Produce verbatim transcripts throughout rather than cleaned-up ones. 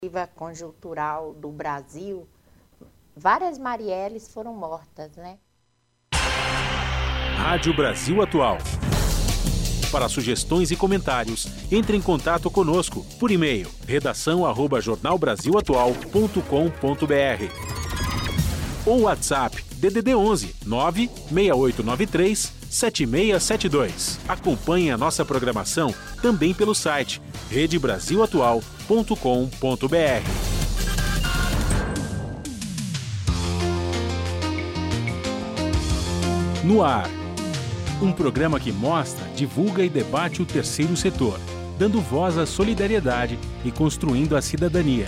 conjuntural do Brasil, várias Marielles foram mortas, né? Rádio Brasil Atual. Para sugestões e comentários, entre em contato conosco por e-mail redação arroba jornal brasil atual ponto com ponto br ou WhatsApp D D D onze nove seis oito nove três sete seis sete dois. Acompanhe a nossa programação também pelo site rede brasil atual ponto com ponto br. No ar, um programa que mostra, divulga e debate o terceiro setor, dando voz à solidariedade e construindo a cidadania.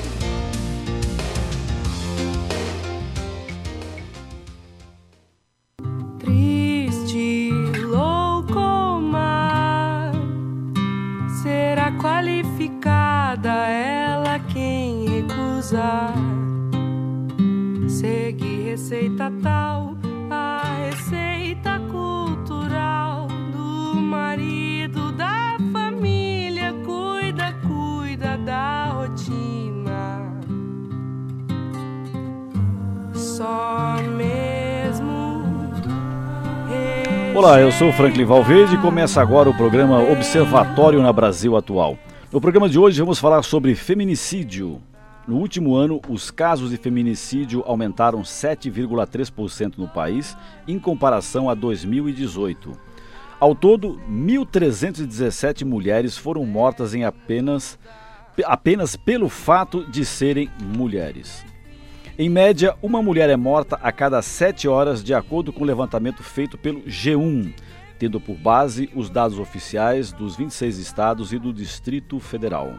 Triste, louco mar, será qualificada ela quem recusar. Segue receita tal, a receita cultural do marido da família, cuida, cuida da rotina. Só mesmo. Olá, eu sou Franklin Valverde e começa agora o programa Observatório na Brasil Atual. No programa de hoje vamos falar sobre feminicídio. No último ano, os casos de feminicídio aumentaram sete vírgula três por cento no país, em comparação a dois mil e dezoito. Ao todo, mil trezentas e dezessete mulheres foram mortas em apenas, apenas pelo fato de serem mulheres. Em média, uma mulher é morta a cada sete horas, de acordo com o levantamento feito pelo G um, tendo por base os dados oficiais dos vinte e seis estados e do Distrito Federal.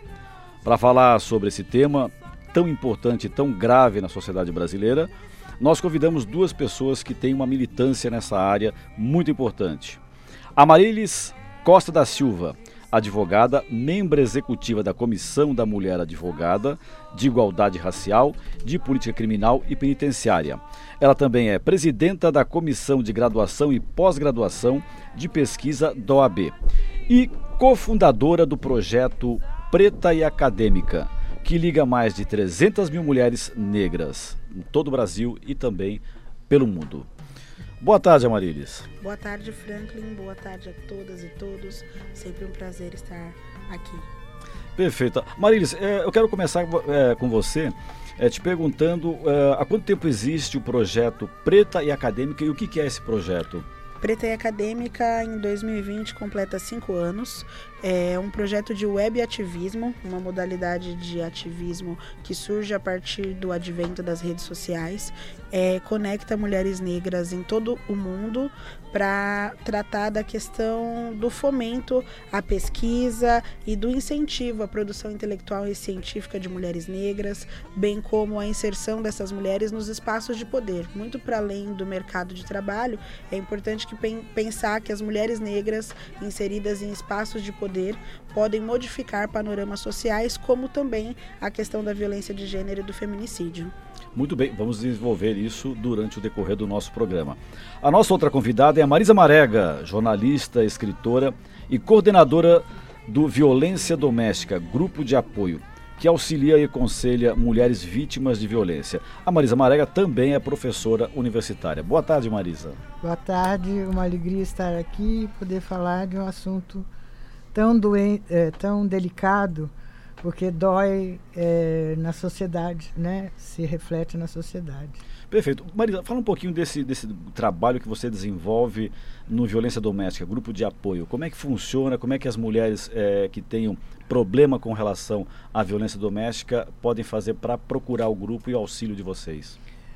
Para falar sobre esse tema tão importante e tão grave na sociedade brasileira, nós convidamos duas pessoas que têm uma militância nessa área muito importante. A Marilis Costa da Silva, advogada, membro executiva da Comissão da Mulher Advogada, de Igualdade Racial, de Política Criminal e Penitenciária. Ela também é presidenta da Comissão de Graduação e Pós-Graduação de Pesquisa da O A B e cofundadora do projeto Preta e Acadêmica, que liga mais de trezentas mil mulheres negras em todo o Brasil e também pelo mundo. Boa tarde, Amarilis. Boa tarde, Franklin. Boa tarde a todas e todos. Sempre um prazer estar aqui. Perfeito. Amarilis, é, eu quero começar é, com você é, te perguntando é, há quanto tempo existe o projeto Preta e Acadêmica e o que, que é esse projeto? Preta e Acadêmica, em dois mil e vinte, completa cinco anos. É um projeto de web ativismo, uma modalidade de ativismo que surge a partir do advento das redes sociais. É, conecta mulheres negras em todo o mundo para tratar da questão do fomento à pesquisa e do incentivo à produção intelectual e científica de mulheres negras, bem como a inserção dessas mulheres nos espaços de poder. Muito para além do mercado de trabalho, é importante que pensar que as mulheres negras inseridas em espaços de poder podem modificar panoramas sociais, como também a questão da violência de gênero e do feminicídio. Muito bem, vamos desenvolver isso durante o decorrer do nosso programa. A nossa outra convidada é a Marisa Marega, jornalista, escritora e coordenadora do Violência Doméstica, grupo de apoio, que auxilia e aconselha mulheres vítimas de violência. A Marisa Marega também é professora universitária. Boa tarde, Marisa. Boa tarde, uma alegria estar aqui e poder falar de um assunto tão, doen- é, tão delicado, porque dói é, na sociedade, né? Se reflete na sociedade. Perfeito. Marisa, fala um pouquinho desse, desse trabalho que você desenvolve no Violência Doméstica, grupo de apoio. Como é que funciona, como é que as mulheres é, que tenham problema com relação à violência doméstica podem fazer para procurar o grupo e o auxílio de vocês?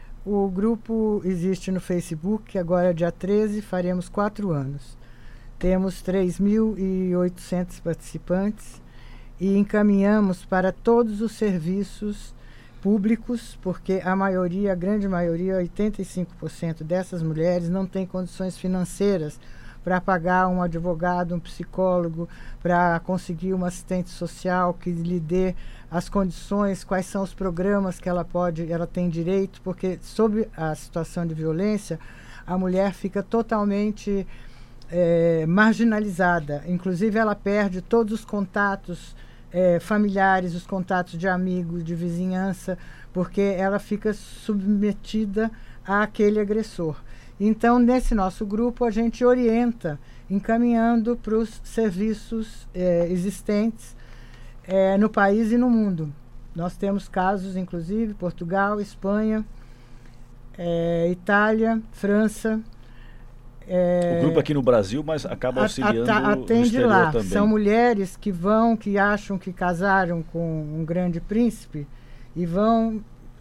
O grupo existe no Facebook, agora dia treze, faremos quatro anos. Temos três mil e oitocentos participantes e encaminhamos para todos os serviços públicos, porque a maioria, a grande maioria, oitenta e cinco por cento dessas mulheres não tem condições financeiras para pagar um advogado, um psicólogo, para conseguir uma assistente social que lhe dê as condições, quais são os programas que ela pode, ela tem direito, porque sob a situação de violência, a mulher fica totalmente é, marginalizada. Inclusive, ela perde todos os contatos é, familiares, os contatos de amigos, de vizinhança, porque ela fica submetida àquele agressor. Então, nesse nosso grupo, a gente orienta, encaminhando para os serviços é, existentes é, no país e no mundo. Nós temos casos, inclusive, Portugal, Espanha, é, Itália, França. É, o grupo aqui no Brasil, mas acaba auxiliando a, a, atende no exterior lá. também. São mulheres que vão, que acham que casaram com um grande príncipe e vão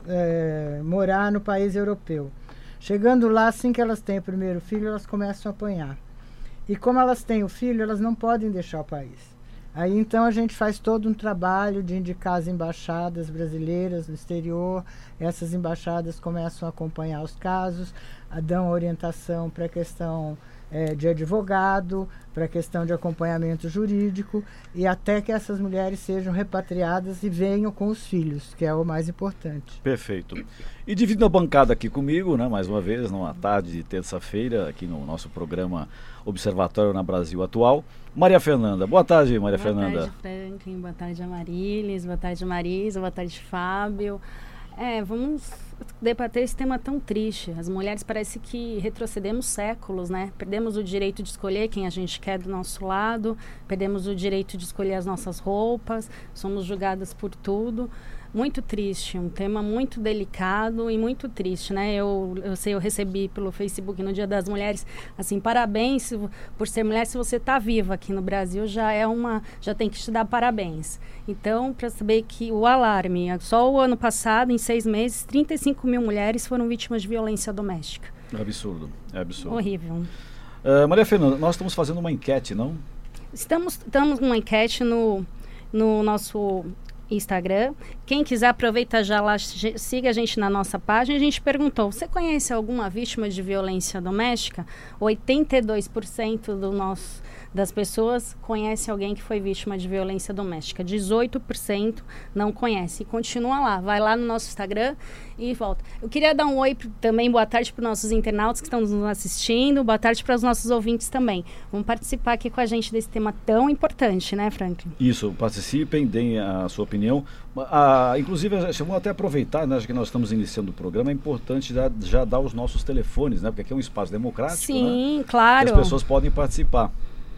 é, morar no país europeu. Chegando lá, assim que elas têm o primeiro filho, elas começam a apanhar. E como elas têm o filho, elas não podem deixar o país. Aí então a gente faz todo um trabalho de indicar as embaixadas brasileiras no exterior. Essas embaixadas começam a acompanhar os casos, a dão orientação para a questão é, de advogado, para a questão de acompanhamento jurídico, e até que essas mulheres sejam repatriadas e venham com os filhos, que é o mais importante. Perfeito. E dividindo a bancada aqui comigo, né, mais uma vez, numa tarde de terça-feira, aqui no nosso programa Observatório na Brasil Atual, Maria Fernanda. Boa tarde, Maria boa Fernanda. Boa tarde, Franklin. Boa tarde, Amarilis. Boa tarde, Marisa. Boa tarde, Fábio. É, vamos debater esse tema tão triste. As mulheres parece que retrocedemos séculos, né? Perdemos o direito de escolher quem a gente quer do nosso lado, perdemos o direito de escolher as nossas roupas, somos julgadas por tudo. Muito triste, um tema muito delicado e muito triste, né? Eu, eu sei, eu recebi pelo Facebook no Dia das Mulheres, assim, parabéns por ser mulher. Se você está viva aqui no Brasil, já é uma, já tem que te dar parabéns. Então, para saber que o alarme, só o ano passado, em seis meses, trinta e cinco mil mulheres foram vítimas de violência doméstica. É absurdo, é absurdo. Horrível. Uh, Maria Fernanda, nós estamos fazendo uma enquete, não? Estamos, estamos numa enquete no, no nosso Instagram. Quem quiser, aproveita já lá, siga a gente na nossa página. A gente perguntou, você conhece alguma vítima de violência doméstica? oitenta e dois por cento do nosso, das pessoas conhece alguém que foi vítima de violência doméstica. dezoito por cento não conhece. E continua lá, vai lá no nosso Instagram e volta. Eu queria dar um oi também, boa tarde para os nossos internautas que estão nos assistindo, boa tarde para os nossos ouvintes também. Vamos participar aqui com a gente desse tema tão importante, né, Franklin? Isso, participem, deem a sua opinião. Ah, inclusive, vamos até aproveitar, né, já que nós estamos iniciando o programa, é importante já, já dar os nossos telefones, né, porque aqui é um espaço democrático. Sim, né, claro. que as pessoas podem participar.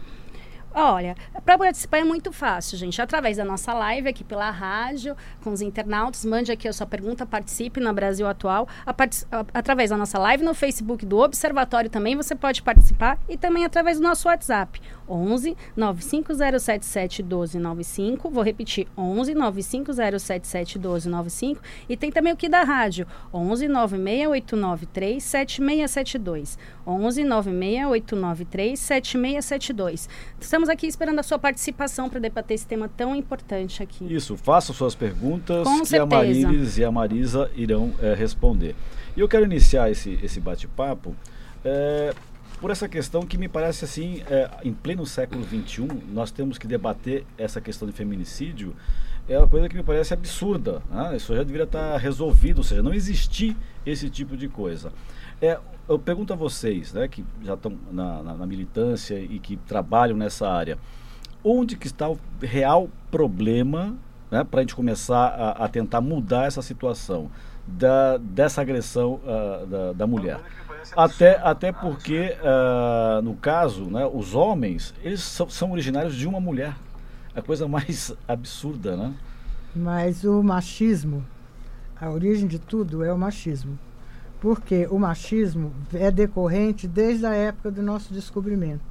Olha, para participar é muito fácil, gente. Através da nossa live aqui pela rádio, com os internautas, mande aqui a sua pergunta, participe na Brasil Atual. A part... a... Através da nossa live no Facebook do Observatório também você pode participar e também através do nosso WhatsApp, onze nove cinco zero sete sete um dois nove cinco. Vou repetir, onze nove cinco zero sete sete um dois nove cinco. E tem também o que da rádio, onze nove seis oito nove três sete seis sete dois. onze nove seis oito nove três sete seis sete dois. Estamos aqui esperando a sua participação para debater esse tema tão importante aqui. Isso, faça suas perguntas Com que certeza. a Marilis e a Marisa irão é, responder. E eu quero iniciar esse, esse bate-papo é, por essa questão que me parece assim, é, em pleno século vinte e um, nós temos que debater essa questão de feminicídio. É uma coisa que me parece absurda, né? Isso já deveria estar resolvido, ou seja, não existir esse tipo de coisa. É, eu pergunto a vocês, né, que já estão na, na, na militância e que trabalham nessa área, onde que está o real problema, né, para a gente começar a, a tentar mudar essa situação da, dessa agressão uh, da, da mulher? Até, até porque, uh, no caso, né, os homens, eles são, são originários de uma mulher. É a coisa mais absurda, né? Mas o machismo, a origem de tudo é o machismo. Porque o machismo é decorrente desde a época do nosso descobrimento,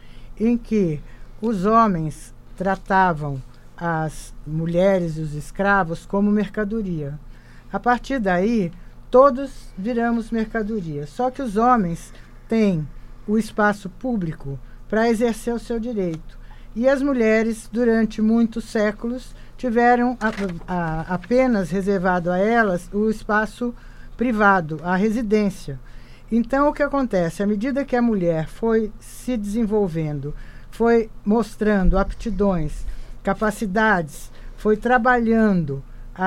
em que os homens tratavam as mulheres e os escravos como mercadoria. A partir daí, todos viramos mercadoria. Só que os homens têm o espaço público para exercer o seu direito. E as mulheres, durante muitos séculos, tiveram a, a, apenas reservado a elas o espaço privado, a residência. Então, o que acontece? À medida que a mulher foi se desenvolvendo, foi mostrando aptidões, capacidades, foi trabalhando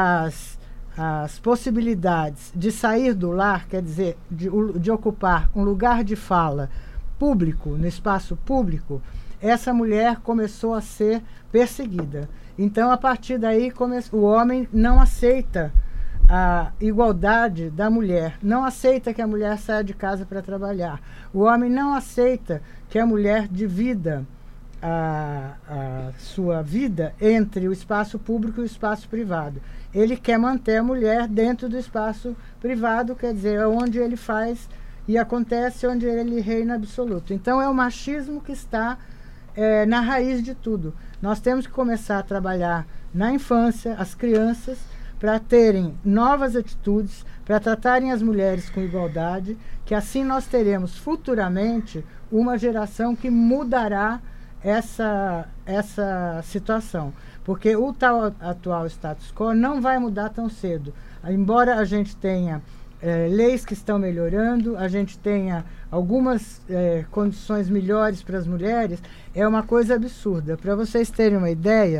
as, as possibilidades de sair do lar, quer dizer, de, de ocupar um lugar de fala público, no espaço público, essa mulher começou a ser perseguida. Então, a partir daí, come- o homem não aceita a igualdade da mulher, não aceita que a mulher saia de casa para trabalhar. O homem não aceita que a mulher divida a, a sua vida entre o espaço público e o espaço privado. Ele quer manter a mulher dentro do espaço privado, quer dizer, é onde ele faz e acontece, onde ele reina absoluto. Então, é o machismo que está é, na raiz de tudo. Nós temos que começar a trabalhar na infância, as crianças, para terem novas atitudes, para tratarem as mulheres com igualdade, que assim nós teremos futuramente uma geração que mudará essa, essa situação. Porque o tal atual status quo não vai mudar tão cedo. Embora a gente tenha é, leis que estão melhorando, a gente tenha algumas é, condições melhores para as mulheres, é uma coisa absurda. Para vocês terem uma ideia,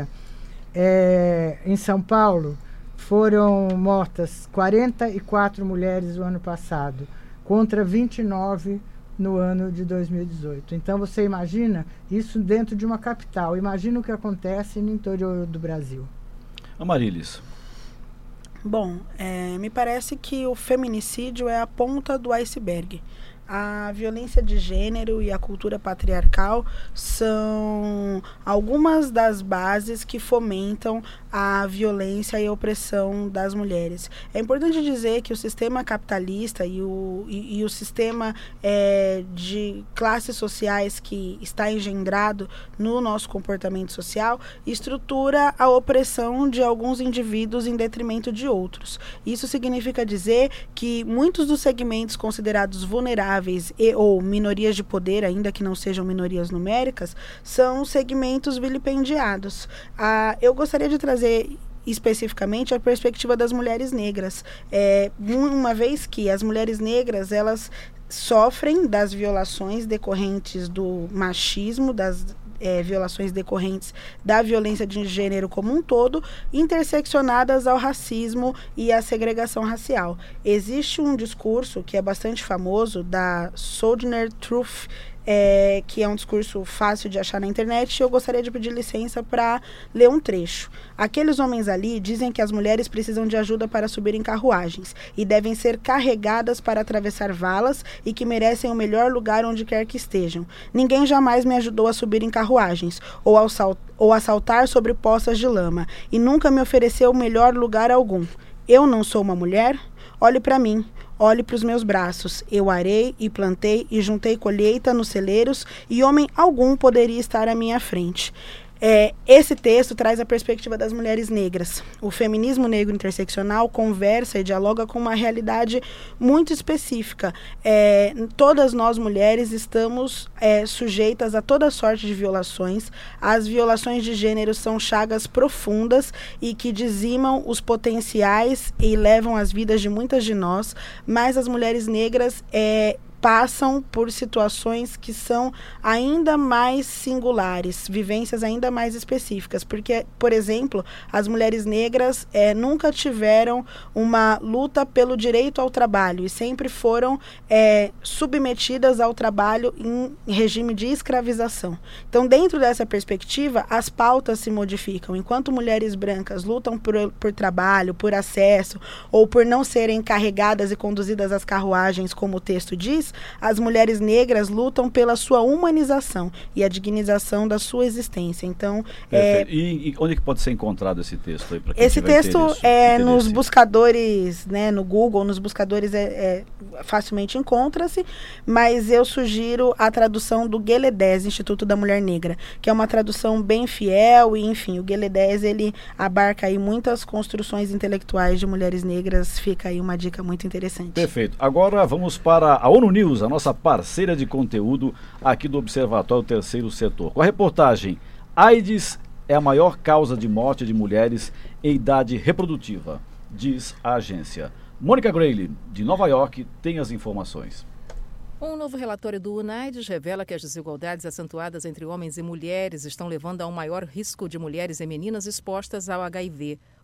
é, em São Paulo, foram mortas quarenta e quatro mulheres no ano passado, contra vinte e nove no ano de dois mil e dezoito. Então, você imagina isso dentro de uma capital. Imagina o que acontece no interior do Brasil. Amarilis. Bom, é, me parece que o feminicídio é a ponta do iceberg. A violência de gênero e a cultura patriarcal são algumas das bases que fomentam a violência e a opressão das mulheres. É importante dizer que o sistema capitalista e o, e, e o sistema é, de classes sociais que está engendrado no nosso comportamento social estrutura a opressão de alguns indivíduos em detrimento de outros. Isso significa dizer que muitos dos segmentos considerados vulneráveis e ou minorias de poder, ainda que não sejam minorias numéricas, são segmentos vilipendiados. Ah, eu gostaria de trazer especificamente a perspectiva das mulheres negras. É, uma vez que as mulheres negras, elas sofrem das violações decorrentes do machismo, das É, violações decorrentes da violência de gênero como um todo, interseccionadas ao racismo e à segregação racial. Existe um discurso que é bastante famoso, da Sojourner Truth, é, que é um discurso fácil de achar na internet, e eu gostaria de pedir licença para ler um trecho. Aqueles homens ali dizem que as mulheres precisam de ajuda para subir em carruagens e devem ser carregadas para atravessar valas e que merecem o melhor lugar onde quer que estejam. Ninguém jamais me ajudou a subir em carruagens ou, ao sal- ou a saltar sobre poças de lama e nunca me ofereceu o melhor lugar algum. Eu não sou uma mulher? Olhe para mim. Olhe para os meus braços. Eu arei e plantei e juntei colheita nos celeiros e homem algum poderia estar à minha frente. É, esse texto traz a perspectiva das mulheres negras. O feminismo negro interseccional conversa e dialoga com uma realidade muito específica. É, todas nós mulheres estamos é, sujeitas a toda sorte de violações. As violações de gênero são chagas profundas e que dizimam os potenciais e levam as vidas de muitas de nós, mas as mulheres negras é, passam por situações que são ainda mais singulares, vivências ainda mais específicas, porque, por exemplo, as mulheres negras é, nunca tiveram uma luta pelo direito ao trabalho e sempre foram é, submetidas ao trabalho em regime de escravização. Então, dentro dessa perspectiva, as pautas se modificam. Enquanto mulheres brancas lutam por, por trabalho, por acesso, ou por não serem carregadas e conduzidas às carruagens, como o texto diz, as mulheres negras lutam pela sua humanização e a dignização da sua existência. Então, é, e, e onde que pode ser encontrado esse texto aí? Pra quem esse texto interesse, é interesse. nos buscadores, né, no Google, nos buscadores é, é facilmente encontra-se, mas eu sugiro a tradução do Guelé dez, Instituto da Mulher Negra, que é uma tradução bem fiel e, enfim, o Guelé dez, ele abarca aí muitas construções intelectuais de mulheres negras, fica aí uma dica muito interessante. Perfeito. Agora vamos para a ONU News, a nossa parceira de conteúdo aqui do Observatório Terceiro Setor. Com a reportagem, AIDS é a maior causa de morte de mulheres em idade reprodutiva, diz a agência. Mônica Grayle, de Nova York, tem as informações. Um novo relatório do UNAIDS revela que as desigualdades acentuadas entre homens e mulheres estão levando a um maior risco de mulheres e meninas expostas ao H I V.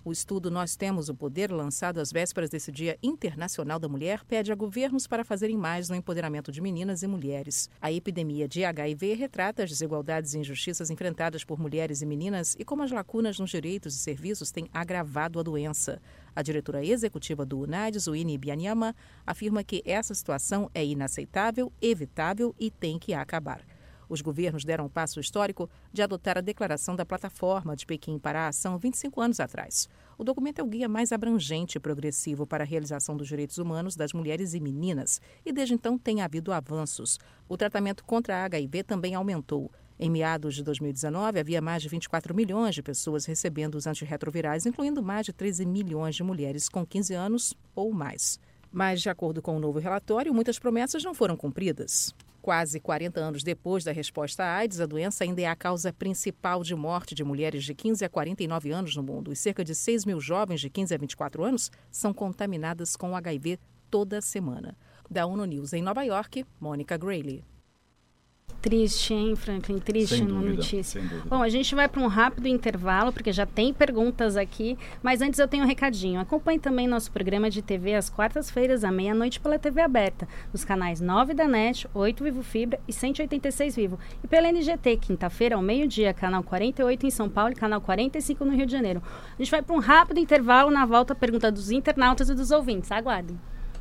O estudo Nós Temos o Poder, lançado às vésperas desse Dia Internacional da Mulher, pede a governos para fazerem mais no empoderamento de meninas e mulheres. A epidemia de H I V retrata as desigualdades e injustiças enfrentadas por mulheres e meninas e como as lacunas nos direitos e serviços têm agravado a doença. A diretora executiva do UNAIDS, Winnie Byanyama, afirma que essa situação é inaceitável, evitável e tem que acabar. Os governos deram um passo histórico de adotar a Declaração da Plataforma de Pequim para a Ação vinte e cinco anos atrás. O documento é o guia mais abrangente e progressivo para a realização dos direitos humanos das mulheres e meninas, e desde então tem havido avanços. O tratamento contra a H I V também aumentou. Em meados de dois mil e dezenove, havia mais de vinte e quatro milhões de pessoas recebendo os antirretrovirais, incluindo mais de treze milhões de mulheres com quinze anos ou mais. Mas, de acordo com o novo relatório, muitas promessas não foram cumpridas. Quase quarenta anos depois da resposta à AIDS, a doença ainda é a causa principal de morte de mulheres de quinze a quarenta e nove anos no mundo. E cerca de seis mil jovens de quinze a vinte e quatro anos são contaminadas com H I V toda semana. Da ONU News em Nova York, Mônica Grayley. Triste, hein, Franklin? Triste Sem uma dúvida, notícia. sem dúvida. Bom, a gente vai para um rápido intervalo, porque já tem perguntas aqui, mas antes eu tenho um recadinho. Acompanhe também nosso programa de T V às quartas-feiras, à meia-noite, pela T V aberta, nos canais nove da NET, oito Vivo Fibra e cento e oitenta e seis Vivo. E pela N G T, quinta-feira, ao meio-dia, canal quarenta e oito em São Paulo e canal quarenta e cinco no Rio de Janeiro. A gente vai para um rápido intervalo, na volta a pergunta dos internautas e dos ouvintes. Aguardem.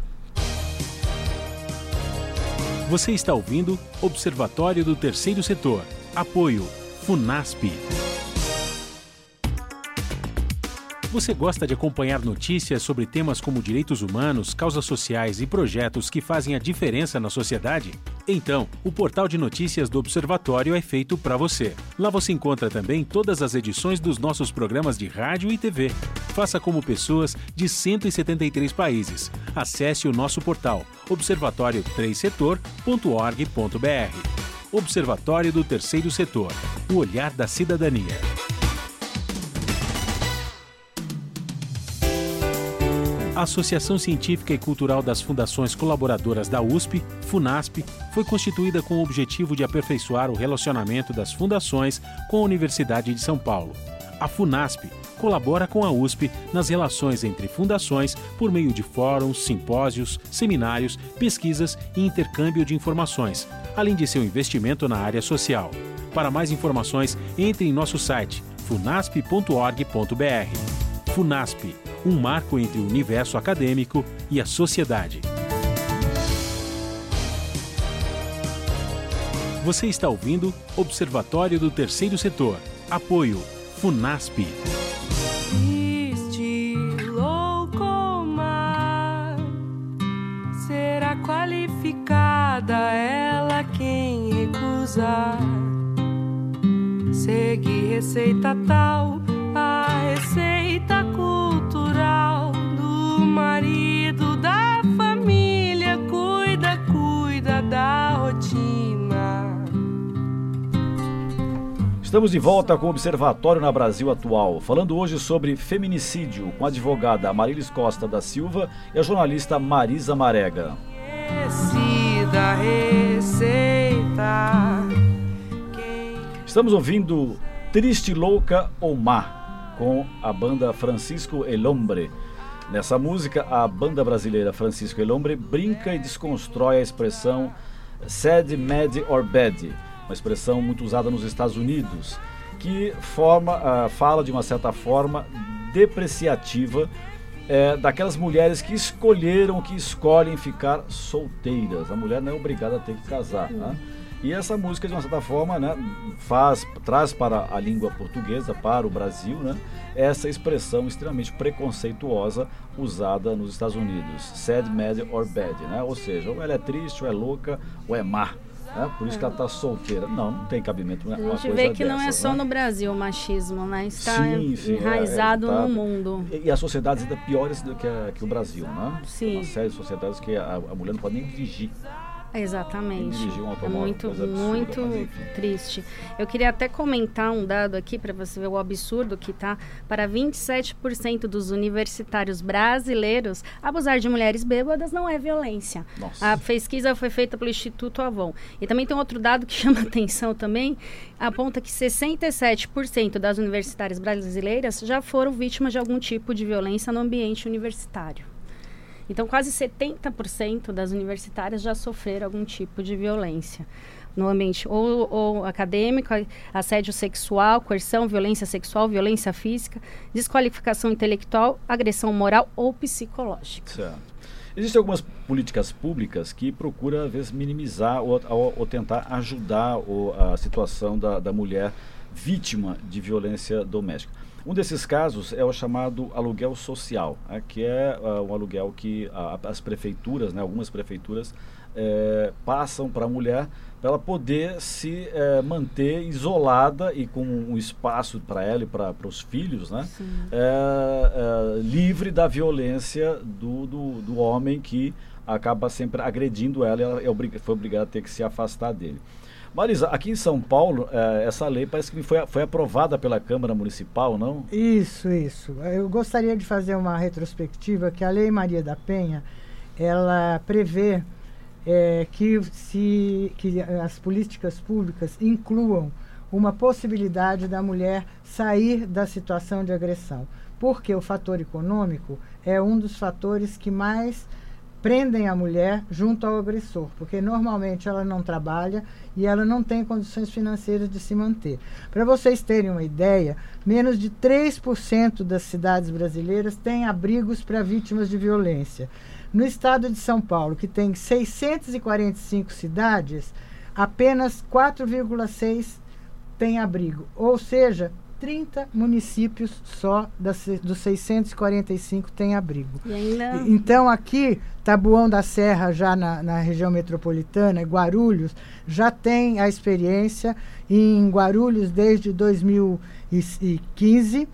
Você está ouvindo Observatório do Terceiro Setor. Apoio FUNASP. Você gosta de acompanhar notícias sobre temas como direitos humanos, causas sociais e projetos que fazem a diferença na sociedade? Então, o portal de notícias do Observatório é feito para você. Lá você encontra também todas as edições dos nossos programas de rádio e T V. Faça como pessoas de cento e setenta e três países. Acesse o nosso portal observatório três setor ponto org ponto br. Observatório do Terceiro Setor. O olhar da cidadania. A Associação Científica e Cultural das Fundações Colaboradoras da U S P, FUNASP, foi constituída com o objetivo de aperfeiçoar o relacionamento das fundações com a Universidade de São Paulo. A FUNASP colabora com a U S P nas relações entre fundações por meio de fóruns, simpósios, seminários, pesquisas e intercâmbio de informações, além de seu investimento na área social. Para mais informações, entre em nosso site funasp ponto org ponto br. FUNASP, um marco entre o universo acadêmico e a sociedade. Você está ouvindo Observatório do Terceiro Setor. Apoio FUNASP. Triste, louco mar, será qualificada ela quem recusar. Segue receita tal, a receita cultural do marido da família, cuida, cuida da rotina. Estamos de volta com o Observatório na Brasil Atual, falando hoje sobre feminicídio com a advogada Amarilis Costa da Silva e a jornalista Marisa Marega. Recida, receita. Estamos ouvindo Triste, Louca ou Má, com a banda Francisco El Hombre. Nessa música, a banda brasileira Francisco El Hombre brinca e desconstrói a expressão sad, mad or bad, uma expressão muito usada nos Estados Unidos, que forma, uh, fala de uma certa forma depreciativa é, daquelas mulheres que escolheram, que escolhem ficar solteiras. A mulher não é obrigada a ter que casar, né? E essa música, de uma certa forma, né, faz, traz para a língua portuguesa, para o Brasil, né, essa expressão extremamente preconceituosa usada nos Estados Unidos. Sad, mad or bad, né? Ou seja, ou ela é triste, ou é louca, ou é má. Né? Por isso que ela está solteira. Não, não tem cabimento uma coisa A gente vê que dessas, não é só né? no Brasil o machismo, né? Está sim, sim, enraizado é, é, tá, no mundo. E, e as sociedades ainda piores do que, a, que o Brasil, né? Sim. Uma série de sociedades que a, a mulher não pode nem dirigir. Exatamente. Dirigir um automóvel, é muito, coisa absurda, muito mas enfim. triste. Eu queria até comentar um dado aqui para você ver o absurdo que está. Para vinte e sete por cento dos universitários brasileiros, abusar de mulheres bêbadas não é violência. Nossa. A pesquisa foi feita pelo Instituto Avon. E também tem outro dado que chama atenção também, aponta que sessenta e sete por cento das universitárias brasileiras já foram vítimas de algum tipo de violência no ambiente universitário. Então, quase setenta por cento das universitárias já sofreram algum tipo de violência no ambiente ou, ou acadêmico, assédio sexual, coerção, violência sexual, violência física, desqualificação intelectual, agressão moral ou psicológica. Certo. Existem algumas políticas públicas que procuram, às vezes, minimizar ou, ou, ou tentar ajudar o, a situação da, da mulher vítima de violência doméstica. Um desses casos é o chamado aluguel social, né, que é uh, um aluguel que uh, as prefeituras, né, algumas prefeituras, eh, passam para a mulher para ela poder se eh, manter isolada e com um espaço para ela e para os filhos, né, eh, eh, livre da violência do, do, do homem que acaba sempre agredindo ela e ela é obrig- foi obrigada a ter que se afastar dele. Marisa, aqui em São Paulo, eh, essa lei parece que foi, foi aprovada pela Câmara Municipal, não? Isso, isso. Eu gostaria de fazer uma retrospectiva que a Lei Maria da Penha, ela prevê é, que, se, que as políticas públicas incluam uma possibilidade da mulher sair da situação de agressão. Porque o fator econômico é um dos fatores que mais prendem a mulher junto ao agressor, porque normalmente ela não trabalha e ela não tem condições financeiras de se manter. Para vocês terem uma ideia, menos de três por cento das cidades brasileiras têm abrigos para vítimas de violência. No estado de São Paulo, que tem seiscentas e quarenta e cinco cidades, apenas quatro vírgula seis têm abrigo, ou seja, trinta municípios só das, dos seiscentos e quarenta e cinco têm abrigo. E ainda... Então aqui, Taboão da Serra, já na, na região metropolitana, Guarulhos, já tem a experiência em Guarulhos desde dois mil e quinze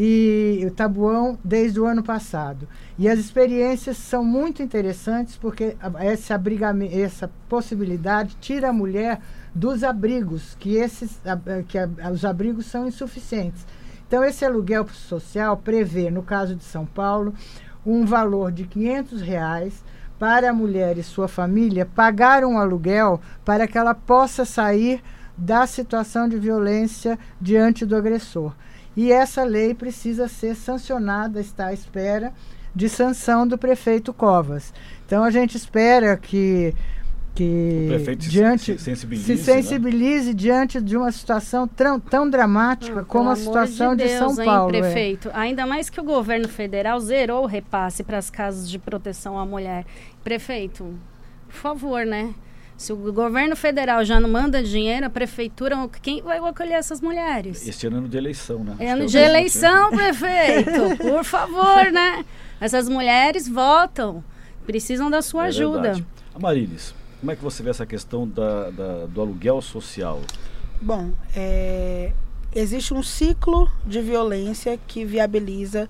e o Taboão desde o ano passado. E as experiências são muito interessantes porque esse abrigamento, essa possibilidade tira a mulher dos abrigos, que, esses, que a, os abrigos são insuficientes. Então, esse aluguel social prevê, no caso de São Paulo, um valor de quinhentos reais para a mulher e sua família pagar um aluguel para que ela possa sair da situação de violência diante do agressor. E essa lei precisa ser sancionada, está à espera de sanção do prefeito Covas. Então, a gente espera que... que o prefeito diante, se sensibilize, se sensibilize né? diante de uma situação tão, tão dramática ah, como a situação de, Deus, de São hein, Paulo. Prefeito, é. Ainda mais que o governo federal zerou o repasse para as casas de proteção à mulher. Prefeito, por favor, né? Se o governo federal já não manda dinheiro, a prefeitura, quem vai acolher essas mulheres? Este ano é ano de eleição, né? É ano de eleição, prefeito. Por favor, né? Essas mulheres votam, precisam da sua é ajuda. Verdade. Amarilis, como é que você vê essa questão da, da, do aluguel social? Bom, é, existe um ciclo de violência que viabiliza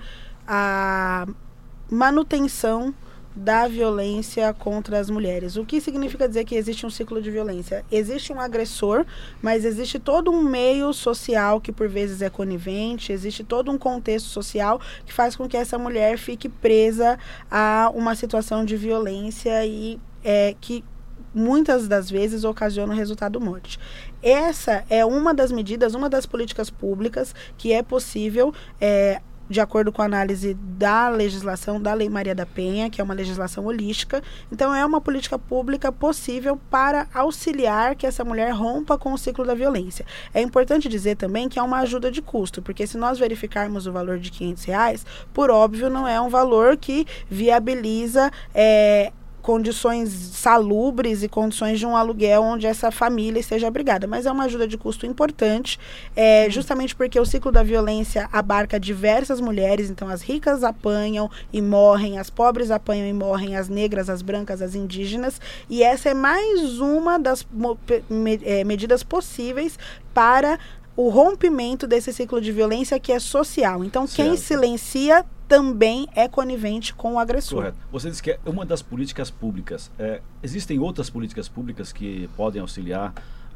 a manutenção da violência contra as mulheres. O que significa dizer que existe um ciclo de violência? Existe um agressor, mas existe todo um meio social que por vezes é conivente, existe todo um contexto social que faz com que essa mulher fique presa a uma situação de violência e é, que muitas das vezes ocasiona o resultado morte. Essa é uma das medidas, uma das políticas públicas que é possível, é, de acordo com a análise da legislação da Lei Maria da Penha, que é uma legislação holística. Então, é uma política pública possível para auxiliar que essa mulher rompa com o ciclo da violência. É importante dizer também que é uma ajuda de custo, porque se nós verificarmos o valor de quinhentos reais, por óbvio, não é um valor que viabiliza... É, condições salubres e condições de um aluguel onde essa família esteja abrigada. Mas é uma ajuda de custo importante, é, justamente porque o ciclo da violência abarca diversas mulheres, então as ricas apanham e morrem, as pobres apanham e morrem, as negras, as brancas, as indígenas, e essa é mais uma das me, é, medidas possíveis para o rompimento desse ciclo de violência que é social. Então, certo. Quem silencia também é conivente com o agressor. Correto. Você disse que é uma das políticas públicas. É, existem outras políticas públicas que podem auxiliar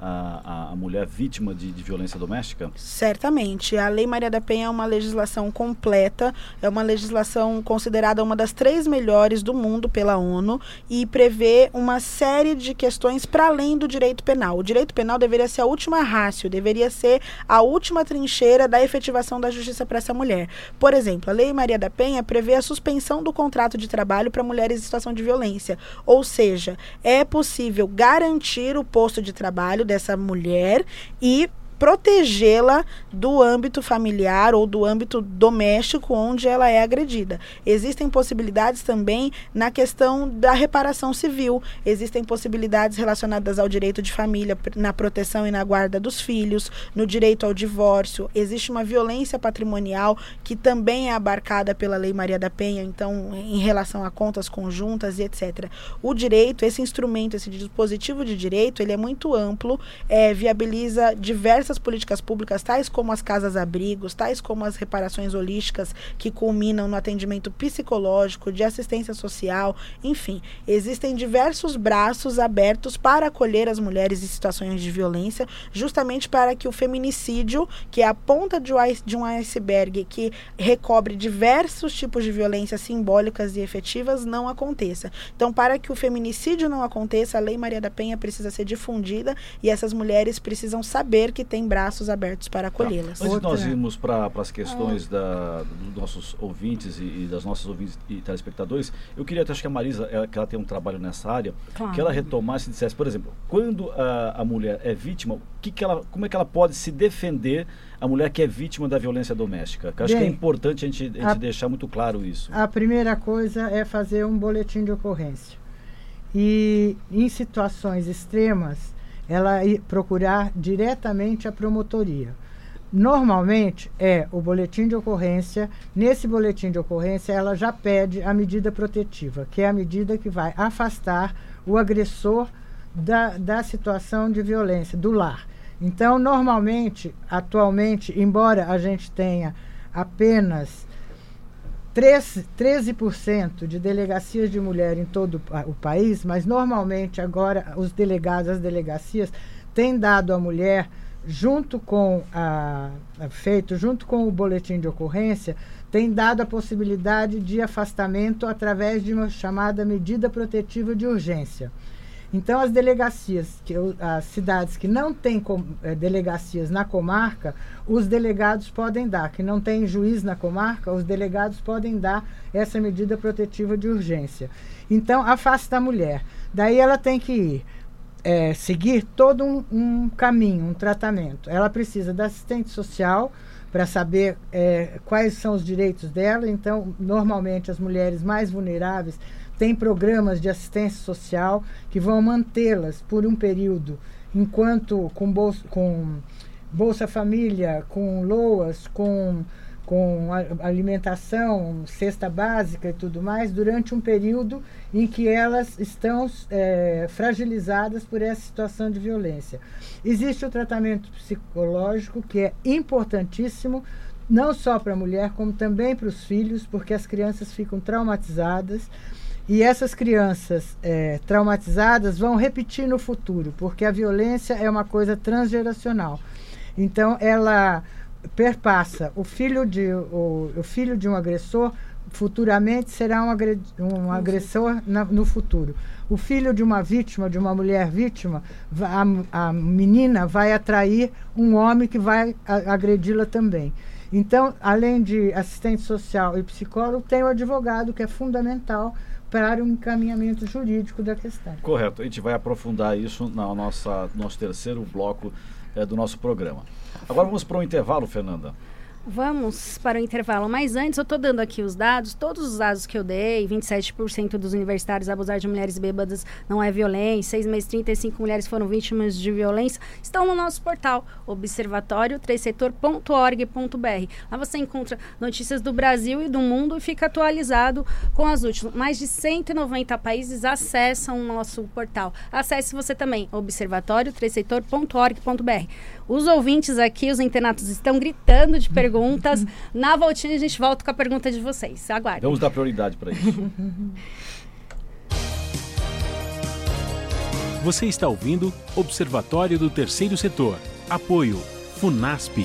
A, a, a mulher vítima de, de violência doméstica? Certamente. A Lei Maria da Penha é uma legislação completa, é uma legislação considerada uma das três melhores do mundo pela ONU e prevê uma série de questões para além do direito penal. O direito penal deveria ser a última rácio, deveria ser a última trincheira da efetivação da justiça para essa mulher. Por exemplo, a Lei Maria da Penha prevê a suspensão do contrato de trabalho para mulheres em situação de violência. Ou seja, é possível garantir o posto de trabalho dessa mulher e protegê-la do âmbito familiar ou do âmbito doméstico onde ela é agredida. Existem possibilidades também na questão da reparação civil, existem possibilidades relacionadas ao direito de família, na proteção e na guarda dos filhos, no direito ao divórcio, existe uma violência patrimonial que também é abarcada pela Lei Maria da Penha, então em relação a contas conjuntas e etcétera. O direito, esse instrumento, esse dispositivo de direito, ele é muito amplo, é, viabiliza diversas políticas públicas, tais como as casas-abrigos, tais como as reparações holísticas que culminam no atendimento psicológico, de assistência social, enfim, existem diversos braços abertos para acolher as mulheres em situações de violência, justamente para que o feminicídio, que é a ponta de um iceberg que recobre diversos tipos de violências simbólicas e efetivas, não aconteça. Então, para que o feminicídio não aconteça, a Lei Maria da Penha precisa ser difundida e essas mulheres precisam saber que tem braços abertos para acolhê-las. Tá. Antes de nós irmos para as questões ah. da, dos nossos ouvintes e, e das nossas ouvintes e telespectadores, eu queria, acho que a Marisa, ela, que ela tem um trabalho nessa área, claro, que ela retomasse e dissesse, por exemplo, quando a, a mulher é vítima, que que ela, como é que ela pode se defender, a mulher que é vítima da violência doméstica? Eu acho Bem, que é importante a gente, a gente a, deixar muito claro isso. A primeira coisa é fazer um boletim de ocorrência. E em situações extremas, ela ir procurar diretamente a promotoria. Normalmente é o boletim de ocorrência. Nesse boletim de ocorrência, ela já pede a medida protetiva, que é a medida que vai afastar o agressor da, da situação de violência, do lar. Então, normalmente, atualmente, embora a gente tenha apenas treze por cento de delegacias de mulher em todo o país, mas normalmente agora os delegados, as delegacias, têm dado à mulher, junto com a, feito junto com o boletim de ocorrência, tem dado a possibilidade de afastamento através de uma chamada medida protetiva de urgência. Então, as delegacias, que, as cidades que não têm com, eh, delegacias na comarca, os delegados podem dar. Que não tem juiz na comarca, os delegados podem dar essa medida protetiva de urgência. Então, afasta a mulher. Daí ela tem que ir, eh, seguir todo um, um caminho, um tratamento. Ela precisa da assistente social para saber eh, quais são os direitos dela. Então, normalmente, as mulheres mais vulneráveis tem programas de assistência social que vão mantê-las por um período, enquanto com Bolsa, com Bolsa Família, com LOAS, com, com alimentação, cesta básica e tudo mais, durante um período em que elas estão é, fragilizadas por essa situação de violência. Existe o tratamento psicológico, que é importantíssimo, não só para a mulher, como também para os filhos, porque as crianças ficam traumatizadas. E essas crianças é, traumatizadas vão repetir no futuro, porque a violência é uma coisa transgeracional. Então, ela perpassa o filho de, o, o filho de um agressor, futuramente será um, agre, um agressor na, no futuro. O filho de uma vítima, de uma mulher vítima, a, a menina vai atrair um homem que vai agredi-la também. Então, além de assistente social e psicólogo, tem o advogado, que é fundamental para o encaminhamento jurídico da questão. Correto. A gente vai aprofundar isso no nossa, nosso terceiro bloco é, do nosso programa. Agora vamos para o intervalo, Fernanda. Vamos para o intervalo, mas antes eu estou dando aqui os dados, todos os dados que eu dei, vinte e sete por cento dos universitários abusar de mulheres bêbadas não é violência, seis meses, trinta e cinco mulheres foram vítimas de violência, estão no nosso portal, observatório três setor ponto org ponto br. Lá você encontra notícias do Brasil e do mundo e fica atualizado com as últimas. Mais de cento e noventa países acessam o nosso portal. Acesse você também, observatório três setor ponto org ponto br. Os ouvintes aqui, os internatos, estão gritando de perguntas perguntas. Na voltinha a gente volta com a pergunta de vocês. Aguardem. Vamos dar prioridade para isso. Você está ouvindo Observatório do Terceiro Setor. Apoio FUNASP.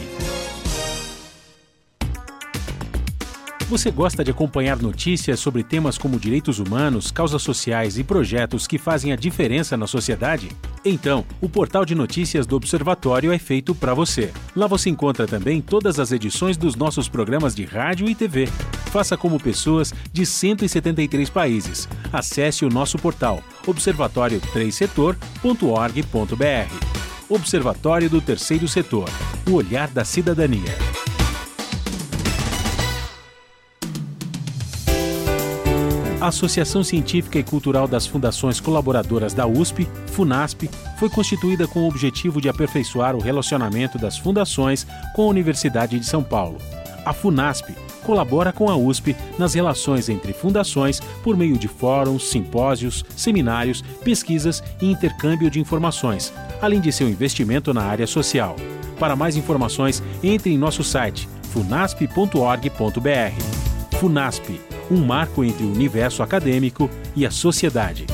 Você gosta de acompanhar notícias sobre temas como direitos humanos, causas sociais e projetos que fazem a diferença na sociedade? Então, o portal de notícias do Observatório é feito para você. Lá você encontra também todas as edições dos nossos programas de rádio e T V. Faça como pessoas de cento e setenta e três países. Acesse o nosso portal observatório três setor ponto org ponto br. Observatório do Terceiro Setor. O olhar da cidadania. A Associação Científica e Cultural das Fundações Colaboradoras da U S P, FUNASP, foi constituída com o objetivo de aperfeiçoar o relacionamento das fundações com a Universidade de São Paulo. A FUNASP colabora com a U S P nas relações entre fundações por meio de fóruns, simpósios, seminários, pesquisas e intercâmbio de informações, além de seu investimento na área social. Para mais informações, entre em nosso site funasp ponto org ponto br. FUNASP, um marco entre o universo acadêmico e a sociedade.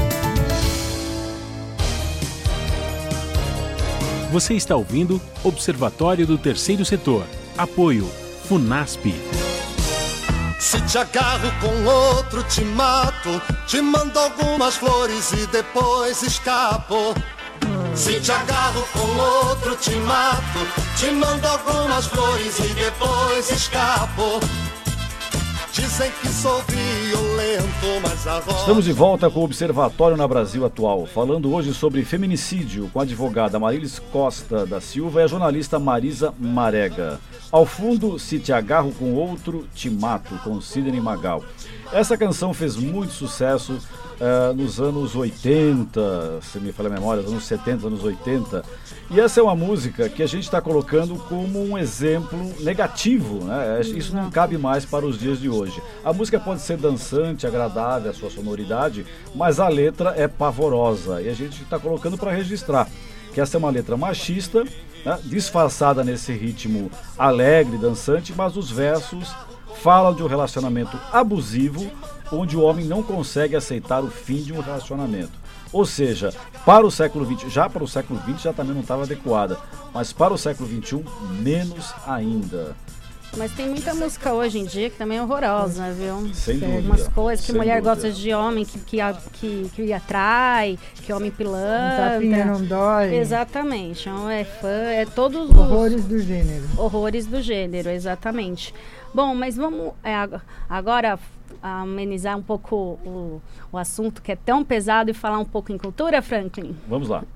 Você está ouvindo Observatório do Terceiro Setor. Apoio FUNASP. Se te agarro com outro, te mato. Te mando algumas flores e depois escapo. Se te agarro com outro, te mato. Te mando algumas flores e depois escapo. Dizem que sou violento, mas a voz... Estamos de volta com o Observatório na Brasil Atual, falando hoje sobre feminicídio com a advogada Marilis Costa da Silva e a jornalista Marisa Marega. Ao fundo, Se Te Agarro com Outro, Te Mato, com Sidney Magal. Essa canção fez muito sucesso uh, nos anos oitenta, se me falha a memória, nos anos setenta, anos oitenta. E essa é uma música que a gente está colocando como um exemplo negativo, né? Isso não cabe mais para os dias de hoje. A música pode ser dançante, agradável, a sua sonoridade, mas a letra é pavorosa e a gente está colocando para registrar que essa é uma letra machista, né? Disfarçada nesse ritmo alegre, dançante, mas os versos falam de um relacionamento abusivo onde o homem não consegue aceitar o fim de um relacionamento. Ou seja, para o século vinte, já para o século vinte já também não estava adequada, mas para o século vinte e um, menos ainda. Mas tem muita música hoje em dia que também é horrorosa, viu? Sem tem dúvida. Umas coisas que Sem mulher dúvida. gosta de homem que, que, que, que atrai, que homem Um pilantra. tapinha não dói. Exatamente. Então é fã, é todos Horrores os do gênero. horrores do gênero, exatamente. Bom, mas vamos é, agora amenizar um pouco o, o assunto que é tão pesado e falar um pouco em cultura, Franklin? Vamos lá.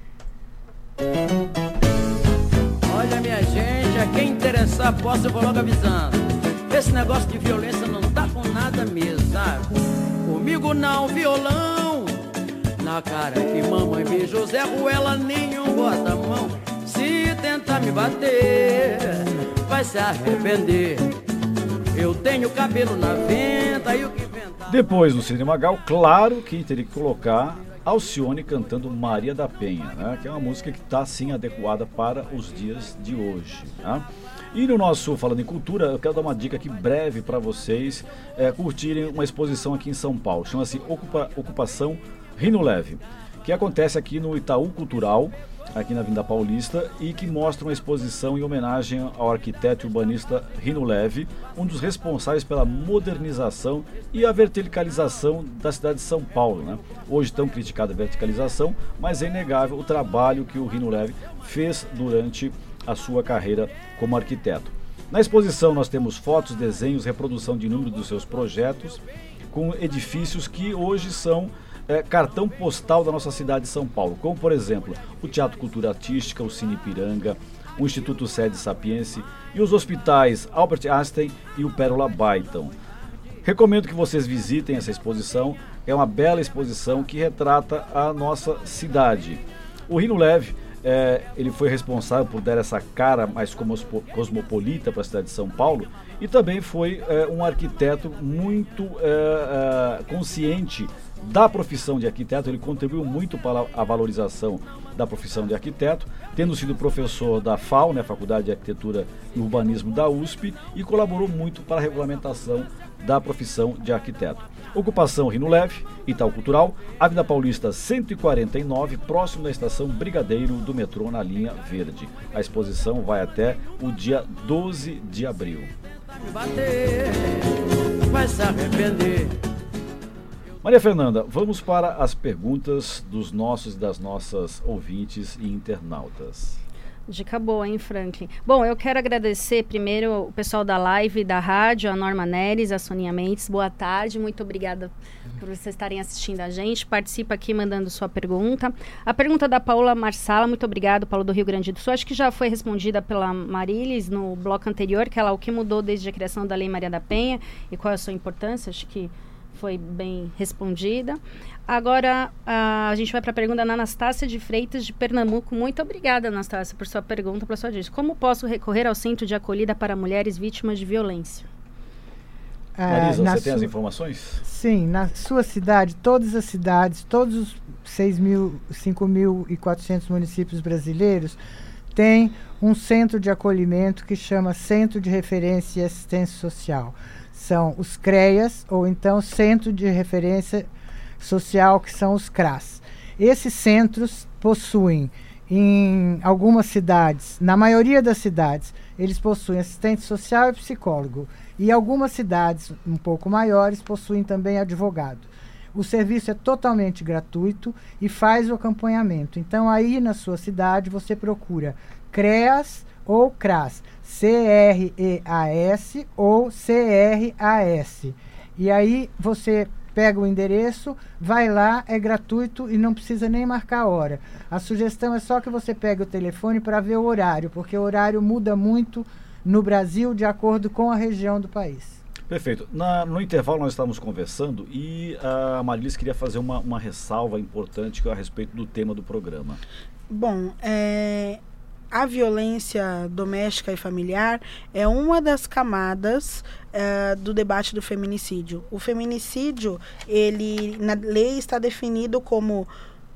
Olha, minha gente, a quem interessar, posso, eu vou logo avisando. Esse negócio de violência não tá com nada mesmo, sabe? Comigo não, violão. Na cara que mamãe vi José Ruela, nenhum bota a mão. Se tentar me bater, vai se arrepender. Eu tenho cabelo na venta e o que venta... Depois do Sidney Magal, claro que teria que colocar Alcione cantando Maria da Penha, né? Que é uma música que está sim adequada para os dias de hoje, né? E no nosso Falando em Cultura, eu quero dar uma dica aqui breve para vocês é, curtirem uma exposição aqui em São Paulo. Chama-se Ocupa, Ocupação Rino Leve, que acontece aqui no Itaú Cultural, aqui na Avenida Paulista, e que mostra uma exposição em homenagem ao arquiteto e urbanista Rino Leve, um dos responsáveis pela modernização e a verticalização da cidade de São Paulo, né? Hoje tão criticada a verticalização, mas é inegável o trabalho que o Rino Leve fez durante a sua carreira como arquiteto. Na exposição nós temos fotos, desenhos, reprodução de inúmeros dos seus projetos, com edifícios que hoje são É, cartão postal da nossa cidade de São Paulo, como por exemplo o Teatro Cultura Artística, o Cine Ipiranga, o Instituto Sede Sapiense e os hospitais Albert Einstein e o Pérola Byton. Recomendo que vocês visitem essa exposição, é uma bela exposição que retrata a nossa cidade. O Rino Leve, é, ele foi responsável por dar essa cara mais cosmopolita para a cidade de São Paulo e também foi é, um arquiteto muito é, é, consciente da profissão de arquiteto. Ele contribuiu muito para a valorização da profissão de arquiteto, tendo sido professor da F A U, né, Faculdade de Arquitetura e Urbanismo da U S P, e colaborou muito para a regulamentação da profissão de arquiteto. Ocupação Rino Leve, Itaú Cultural, Avenida Paulista cento e quarenta e nove, próximo da estação Brigadeiro do metrô na linha verde. A exposição vai até o dia doze de abril. Bater, vai se arrepender. Maria Fernanda, vamos para as perguntas dos nossos e das nossas ouvintes e internautas. Dica boa, hein, Franklin? Bom, eu quero agradecer primeiro o pessoal da live, da rádio, a Norma Neres, a Soninha Mendes. Boa tarde, muito obrigada por vocês estarem assistindo a gente. Participa aqui mandando sua pergunta. A pergunta da Paula Marsala, muito obrigado, Paulo do Rio Grande do Sul. Acho que já foi respondida pela Marilis no bloco anterior, que ela, o que mudou desde a criação da Lei Maria da Penha e qual é a sua importância. Acho que foi bem respondida. Agora, a, a gente vai para a pergunta da Anastácia de Freitas, de Pernambuco. Muito obrigada, Anastácia, por sua pergunta, por sua dica. Como posso recorrer ao Centro de Acolhida para Mulheres Vítimas de Violência? Marisa, ah, você tem su... as informações? Sim, na sua cidade, todas as cidades, todos os seis mil, cinco mil e quatrocentos municípios brasileiros têm um centro de acolhimento que chama Centro de Referência e Assistência Social. São os CREAS, ou então Centro de Referência Social, que são os C R A S. Esses centros possuem, em algumas cidades, na maioria das cidades, eles possuem assistente social e psicólogo. E algumas cidades, um pouco maiores, possuem também advogado. O serviço é totalmente gratuito e faz o acompanhamento. Então, aí na sua cidade, você procura CREAS ou C R A S, C R E A S ou C R A S. E aí você pega o endereço, vai lá, é gratuito e não precisa nem marcar a hora. A sugestão é só que você pegue o telefone para ver o horário, porque o horário muda muito no Brasil de acordo com a região do país. Perfeito. Na, no intervalo nós estávamos conversando e a Marilis queria fazer uma, uma ressalva importante a respeito do tema do programa. Bom, é... a violência doméstica e familiar é uma das camadas uh, do debate do feminicídio. O feminicídio, ele na lei está definido como,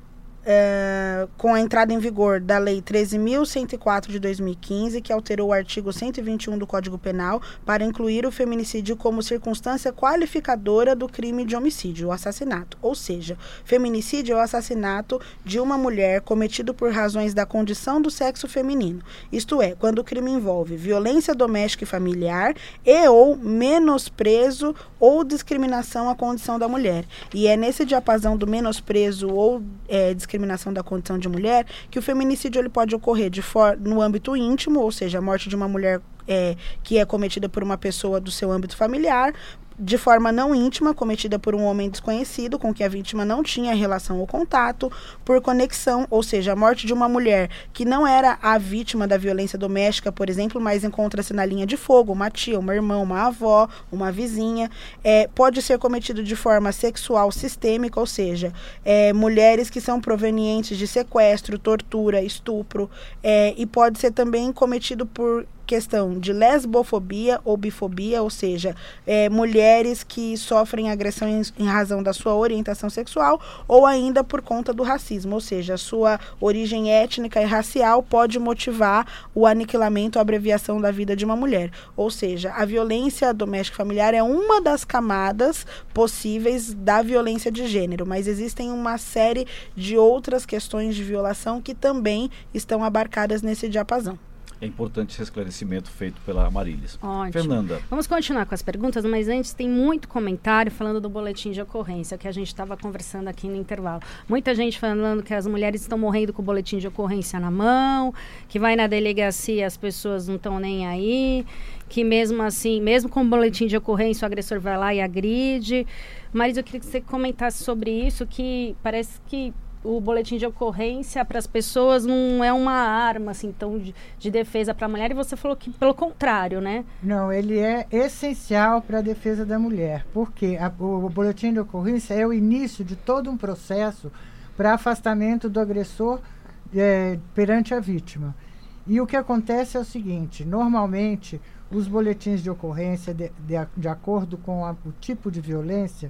uh, com a entrada em vigor da Lei treze mil cento e quatro de dois mil e quinze, que alterou o artigo cento e vinte e um do Código Penal para incluir o feminicídio como circunstância qualificadora do crime de homicídio, o assassinato. Ou seja, feminicídio é o assassinato de uma mulher cometido por razões da condição do sexo feminino. Isto é, quando o crime envolve violência doméstica e familiar e ou menosprezo ou discriminação à condição da mulher. E é nesse diapasão do menosprezo ou é, discriminação da condição de mulher que o feminicídio ele pode ocorrer de for- no âmbito íntimo, ou seja, a morte de uma mulher é, que é cometida por uma pessoa do seu âmbito familiar, de forma não íntima, cometida por um homem desconhecido, com quem a vítima não tinha relação ou contato, por conexão, ou seja, a morte de uma mulher que não era a vítima da violência doméstica, por exemplo, mas encontra-se na linha de fogo, uma tia, uma irmã, uma avó, uma vizinha, é, pode ser cometido de forma sexual sistêmica, ou seja, é, mulheres que são provenientes de sequestro, tortura, estupro, é, e pode ser também cometido por questão de lesbofobia ou bifobia, ou seja, é, mulheres que sofrem agressão em, em razão da sua orientação sexual ou ainda por conta do racismo, ou seja, a sua origem étnica e racial pode motivar o aniquilamento ou abreviação da vida de uma mulher. Ou seja, a violência doméstica familiar é uma das camadas possíveis da violência de gênero, mas existem uma série de outras questões de violação que também estão abarcadas nesse diapasão. É importante esse esclarecimento feito pela Marilis. Ótimo. Fernanda. Vamos continuar com as perguntas, mas antes tem muito comentário falando do boletim de ocorrência, que a gente estava conversando aqui no intervalo. Muita gente falando que as mulheres estão morrendo com o boletim de ocorrência na mão, que vai na delegacia as pessoas não estão nem aí, que mesmo assim, mesmo com o boletim de ocorrência, o agressor vai lá e agride. Marisa, eu queria que você comentasse sobre isso, que parece que o boletim de ocorrência para as pessoas não é uma arma assim, tão de, de defesa para a mulher, e você falou que pelo contrário, né? Não, ele é essencial para a defesa da mulher, porque a, o, o boletim de ocorrência é o início de todo um processo para afastamento do agressor é, perante a vítima. E o que acontece é o seguinte, normalmente os boletins de ocorrência, de, de, de acordo com a, o tipo de violência,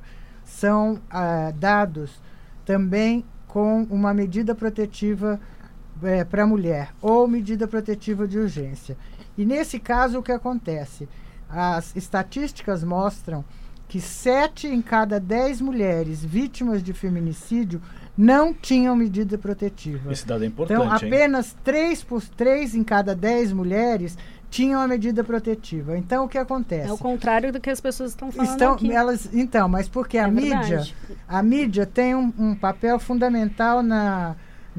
são ah, dados também com uma medida protetiva é, para a mulher ou medida protetiva de urgência. E nesse caso o que acontece? As estatísticas mostram que sete em cada dez mulheres vítimas de feminicídio não tinham medida protetiva. Esse dado é importante, então, apenas três por três em cada dez mulheres tinham a medida protetiva. Então, o que acontece? É o contrário do que as pessoas estão falando estão, aqui. Elas, então, mas porque a É mídia, verdade. a mídia tem um, um papel fundamental na,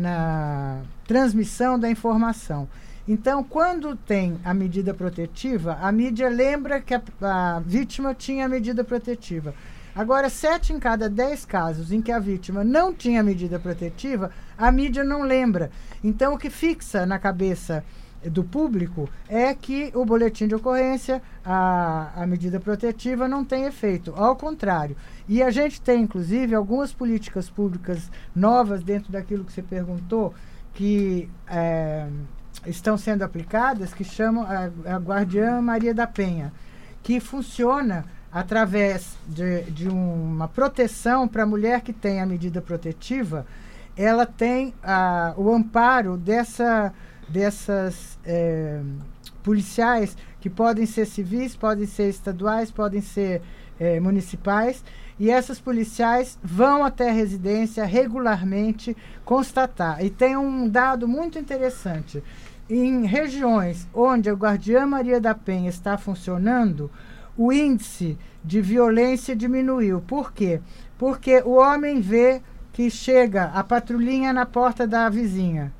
na transmissão da informação. Então, quando tem a medida protetiva, a mídia lembra que a, a vítima tinha a medida protetiva. Agora, sete em cada dez casos em que a vítima não tinha medida protetiva, a mídia não lembra. Então, o que fixa na cabeça do público é que o boletim de ocorrência, a, a medida protetiva não tem efeito. Ao contrário. E a gente tem, inclusive, algumas políticas públicas novas dentro daquilo que você perguntou, que é, estão sendo aplicadas, que chamam a, a Guardiã Maria da Penha, que funciona através de, de uma proteção para a mulher que tem a medida protetiva. Ela tem a, o amparo dessa, dessas é, policiais, que podem ser civis, podem ser estaduais, podem ser é, municipais, e essas policiais vão até a residência regularmente constatar. E tem um dado muito interessante. Em regiões onde a Guardiã Maria da Penha está funcionando, o índice de violência diminuiu. Por quê? Porque o homem vê que chega a patrulhinha na porta da vizinha.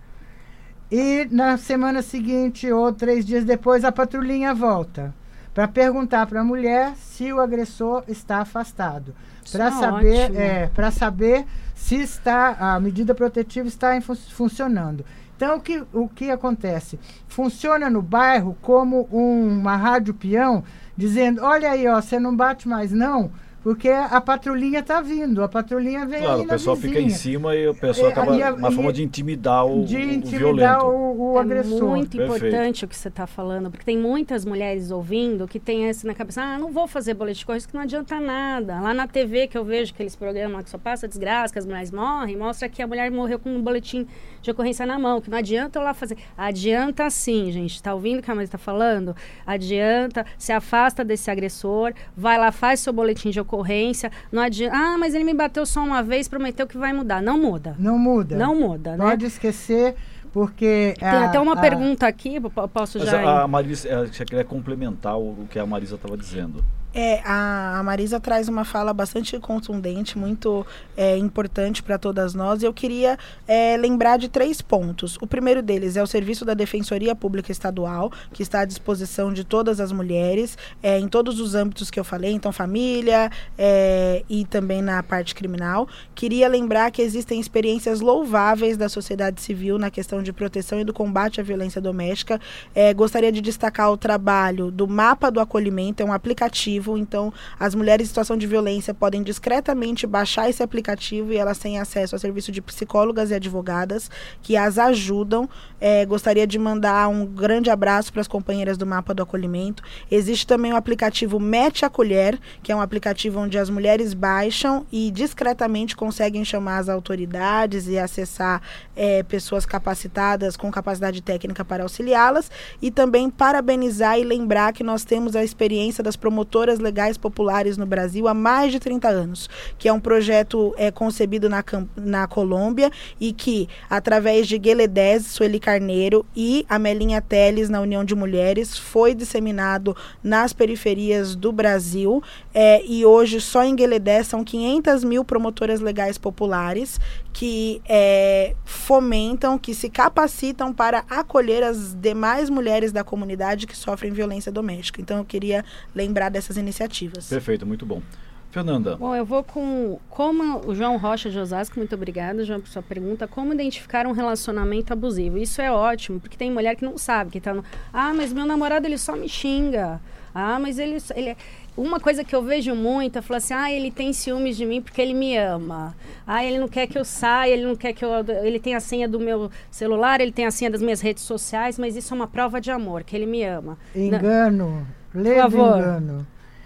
E na semana seguinte, ou três dias depois, a patrulhinha volta para perguntar para a mulher se o agressor está afastado. Para saber, é, para saber se está, a medida protetiva está em fun- funcionando. Então, o que, o que acontece? Funciona no bairro como um, uma rádio peão, dizendo, olha aí, ó, você não bate mais não, porque a patrulhinha está vindo, a patrulhinha vem claro, aí na o pessoal vizinha. fica em cima e o pessoal É, acaba, e a- uma e- forma de intimidar o, de o intimidar violento. o, o É agressor. muito Perfeito. importante o que você está falando, porque tem muitas mulheres ouvindo que tem esse na cabeça, ah, não vou fazer boletim de ocorrência, que não adianta nada. Lá na T V que eu vejo aqueles programas que só passa desgraça, que as mulheres morrem, mostra que a mulher morreu com um boletim de ocorrência na mão, que não adianta eu lá fazer. Adianta sim, gente. Tá ouvindo o que a Maria está falando? Adianta, se afasta desse agressor, vai lá, faz seu boletim de ocorrência. Não adianta, ah, mas ele me bateu só uma vez, prometeu que vai mudar. Não muda. Não muda. Não muda, né? Pode esquecer, porque... Tem até uma pergunta aqui, po- posso Mas já... a, a Marisa, ela queria complementar o, o que a Marisa estava dizendo. É, a, a Marisa traz uma fala bastante contundente, muito é, importante para todas nós. Eu queria é, lembrar de três pontos. O primeiro deles é o serviço da Defensoria Pública Estadual, que está à disposição de todas as mulheres, é, em todos os âmbitos que eu falei, então família é, e também na parte criminal. Queria lembrar que existem experiências louváveis da sociedade civil na questão de proteção e do combate à violência doméstica. É, gostaria de destacar o trabalho do Mapa do Acolhimento, é um aplicativo. Então, as mulheres em situação de violência podem discretamente baixar esse aplicativo e elas têm acesso ao serviço de psicólogas e advogadas que as ajudam. É, gostaria de mandar um grande abraço para as companheiras do Mapa do Acolhimento. Existe também o aplicativo Mete Acolher, que é um aplicativo onde as mulheres baixam e discretamente conseguem chamar as autoridades e acessar é, pessoas capacitadas com capacidade técnica para auxiliá-las. E também parabenizar e lembrar que nós temos a experiência das promotoras legais populares no Brasil há mais de trinta anos, que é um projeto é, concebido na, na Colômbia e que, através de Gueledés, Sueli Carneiro e Amelinha Teles, na União de Mulheres, foi disseminado nas periferias do Brasil é, e hoje só em Gueledés são quinhentas mil promotoras legais populares que é, fomentam, que se capacitam para acolher as demais mulheres da comunidade que sofrem violência doméstica. Então eu queria lembrar dessas iniciativas. Perfeito, muito bom. Fernanda. Bom, eu vou com... Como o João Rocha de Osasco, muito obrigada, João, por sua pergunta. Como identificar um relacionamento abusivo? Isso é ótimo, porque tem mulher que não sabe, que tá no... Ah, mas meu namorado, ele só me xinga. Ah, mas ele... ele... Uma coisa que eu vejo muito é falar assim, ah, ele tem ciúmes de mim porque ele me ama. Ah, ele não quer que eu saia, ele não quer que eu... Ele tem a senha do meu celular, ele tem a senha das minhas redes sociais, mas isso é uma prova de amor, que ele me ama. Engano. Por Ledo favor. engano.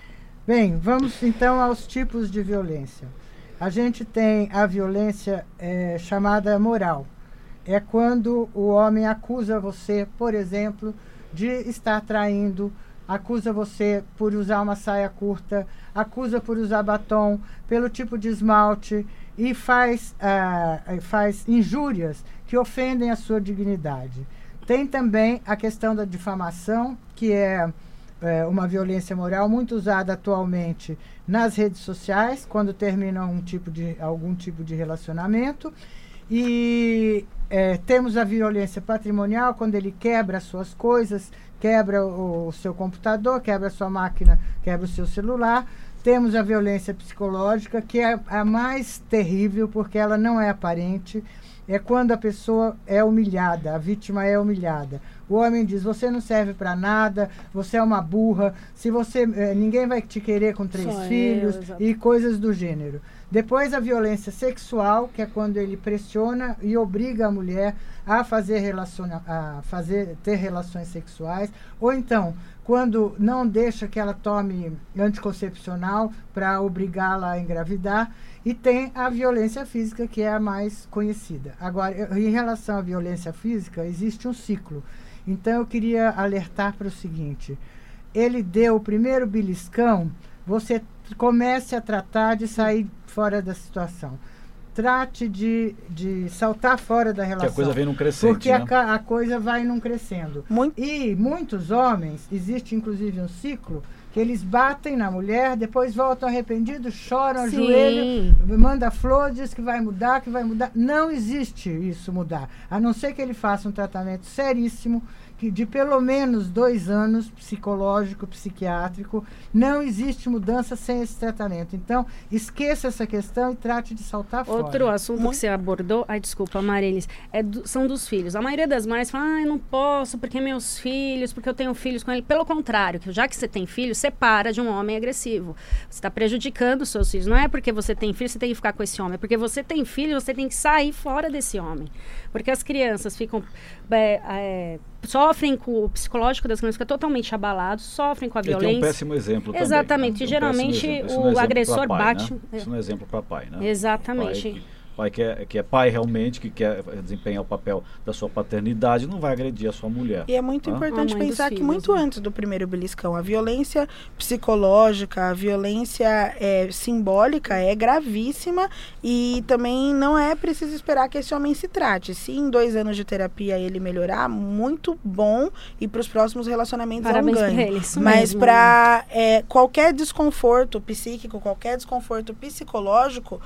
Bem, vamos então aos tipos de violência. A gente tem a violência é, chamada moral. É quando o homem acusa você, por exemplo, de estar traindo, acusa você por usar uma saia curta, acusa por usar batom, pelo tipo de esmalte e faz, uh, faz injúrias que ofendem a sua dignidade. Tem também a questão da difamação, que é, é uma violência moral muito usada atualmente nas redes sociais, quando termina um tipo de, algum tipo de relacionamento. E é, temos a violência patrimonial, quando ele quebra as suas coisas, quebra o, o seu computador, quebra a sua máquina, quebra o seu celular. Temos a violência psicológica, que é a mais terrível, porque ela não é aparente. É quando a pessoa é humilhada, a vítima é humilhada. O homem diz, você não serve para nada, você é uma burra, se você, eh, ninguém vai te querer com três Só filhos eu, e coisas do gênero. Depois a violência sexual, que é quando ele pressiona e obriga a mulher a fazer, relaciona, a fazer ter relações sexuais, ou então quando não deixa que ela tome anticoncepcional para obrigá-la a engravidar. E tem a violência física, que é a mais conhecida. Agora, eu, em relação à violência física, existe um ciclo. Então, eu queria alertar para o seguinte. Ele deu o primeiro beliscão, você comece a tratar de sair fora da situação. Trate de, de saltar fora da relação. Que a coisa vem num crescente, Porque né? a, a coisa vai num crescendo. Muito. E muitos homens, existe inclusive um ciclo, que eles batem na mulher, depois voltam arrependidos, choram, Sim. ajoelham, manda flor, diz que vai mudar, que vai mudar. Não existe isso mudar. A não ser que ele faça um tratamento seríssimo, que de pelo menos dois anos, psicológico, psiquiátrico. Não existe mudança sem esse tratamento. Então, esqueça essa questão e trate de saltar fora. Outro assunto que você abordou, ai, desculpa, Marilis, é do, são dos filhos. A maioria das mães fala, ah, eu não posso, porque meus filhos, porque eu tenho filhos com ele. Pelo contrário, que já que você tem filhos, separa de um homem agressivo. Você está prejudicando os seus filhos. Não é porque você tem filho, você tem que ficar com esse homem. É porque você tem filho, você tem que sair fora desse homem. Porque as crianças ficam... É, é, sofrem com o psicológico das crianças, fica totalmente abalado, sofrem com a violência. Tem um péssimo exemplo Exatamente, também, né? geralmente um o é agressor pai, bate... Né? Isso não é exemplo para pai, né? Exatamente. Pai que, pai que, é, que é pai realmente, que quer desempenhar o papel da sua paternidade, não vai agredir a sua mulher. E é muito tá? importante pensar que filhos, muito né? antes do primeiro beliscão, a violência psicológica, a violência é, simbólica é gravíssima e também não é preciso esperar que esse homem se trate. Se em dois anos de terapia ele melhorar, muito bom, e para os próximos relacionamentos Parabéns é um ganho. pra ele, isso Mas mesmo. para é, qualquer desconforto psíquico, qualquer desconforto psicológico,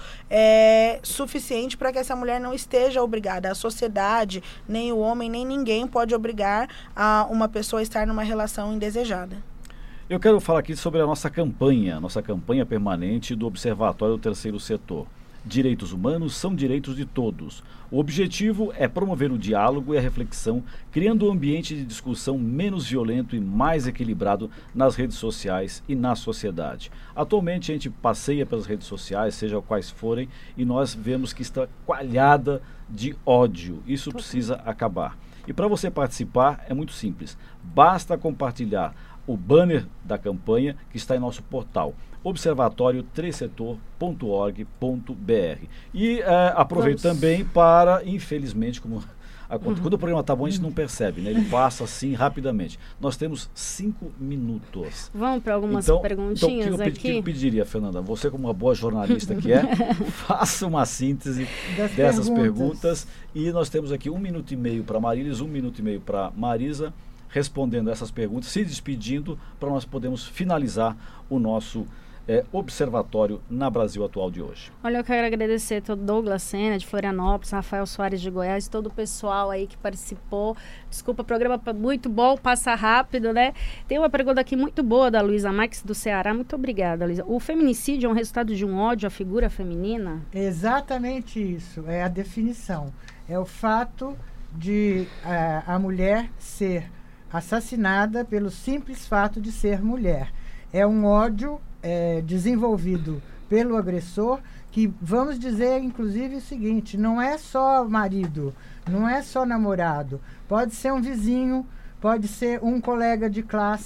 é suficiente para que essa mulher não esteja obrigada. A sociedade, nem o homem, nem ninguém pode obrigar a uma pessoa a estar numa relação indesejada. Eu quero falar aqui sobre a nossa campanha, nossa campanha permanente do Observatório do Terceiro Setor. Direitos humanos são direitos de todos. O objetivo é promover o diálogo e a reflexão, criando um ambiente de discussão menos violento e mais equilibrado nas redes sociais e na sociedade. Atualmente a gente passeia pelas redes sociais, seja quais forem, e nós vemos que está coalhada de ódio. Isso precisa acabar. E para você participar é muito simples. Basta compartilhar o banner da campanha que está em nosso portal observatório três setor ponto org ponto br. E é, aproveito Vamos. também para, infelizmente, como a, uhum. quando o programa está bom, a gente não percebe, né? Ele passa assim rapidamente. Nós temos cinco minutos. Vamos para algumas então, perguntinhas então, o que eu, aqui? que eu pediria, Fernanda? Você, como uma boa jornalista que é, faça uma síntese Das dessas perguntas. perguntas. E nós temos aqui um minuto e meio para Marilis, um minuto e meio para Marisa, respondendo essas perguntas, se despedindo, para nós podermos finalizar o nosso é, observatório na Brasil Atual de hoje. Olha, eu quero agradecer todo Douglas Sena de Florianópolis, Rafael Soares de Goiás, todo o pessoal aí que participou. Desculpa, o programa muito bom, passa rápido, né? Tem uma pergunta aqui muito boa da Luísa Max do Ceará. Muito obrigada, Luísa. O feminicídio é um resultado de um ódio à figura feminina? Exatamente isso, é a definição. É o fato de uh, a mulher ser assassinada pelo simples fato de ser mulher. É um ódio é, desenvolvido pelo agressor, que vamos dizer inclusive o seguinte, não é só marido, não é só namorado, pode ser um vizinho, pode ser um colega de classe,